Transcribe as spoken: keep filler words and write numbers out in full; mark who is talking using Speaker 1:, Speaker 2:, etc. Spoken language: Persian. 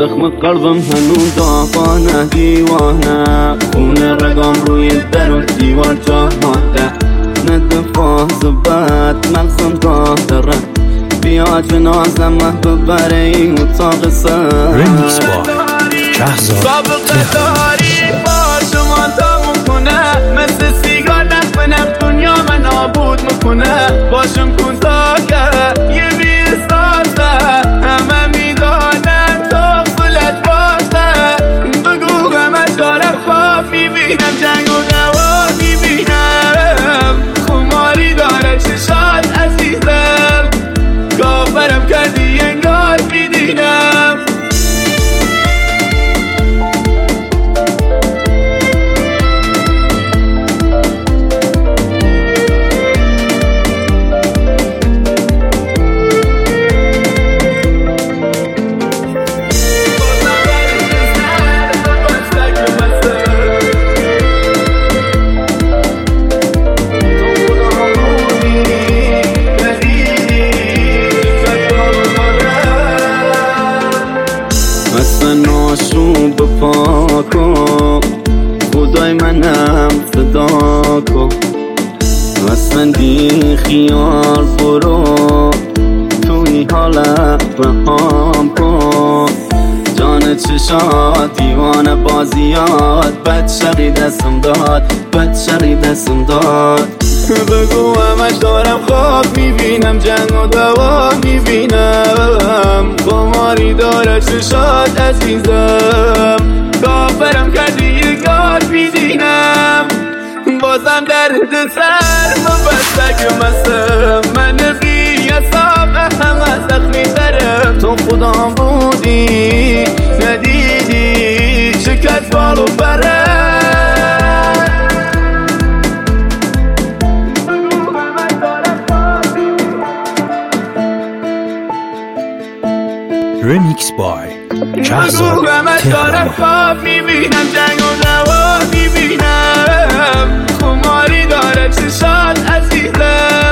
Speaker 1: زخم قلبم هنوز آفانه دیوانه، خون رگام روی در و دیوار جا مانده، نتفاز بد مغزم گاه داره، بیا جنازم ببره این اتاق سر.
Speaker 2: رمیکس با شهزاد
Speaker 3: داری با شما تا میکنه، مثل سیگار نخونم دنیا من نابود میکنه، باشم کن تا که یه بیستانه، همه میدانم تا خلت باشه، بگو همه دارم خواب میبینم، جنگ و دوا میبینم، خماری داره چشات عزیزم، کافرم کردی انگار میدینم.
Speaker 1: ناشون بپا کن خدای منم صدا کن، اصلا بی خیال برو توی حالت رهام کن، جان چشات دیوانه بازیات، بد شقی دستم داد بد شقی دستم داد،
Speaker 3: بگو همش دارم خواب میبینم، جنگ و دوا میبینم، خماری داره چشات عزیزم، کافرم کردی یه کار میدینم، بازم درد سر مبستک مسم، من بی حساب همه زخمی ترم، تو خودم بودی ندیدی شکت بالو بره.
Speaker 2: رمیکس بای شهزاد
Speaker 3: دارم خواب میبینم، جنگ و دوا میبینم، خماری داره چشات عزیزم.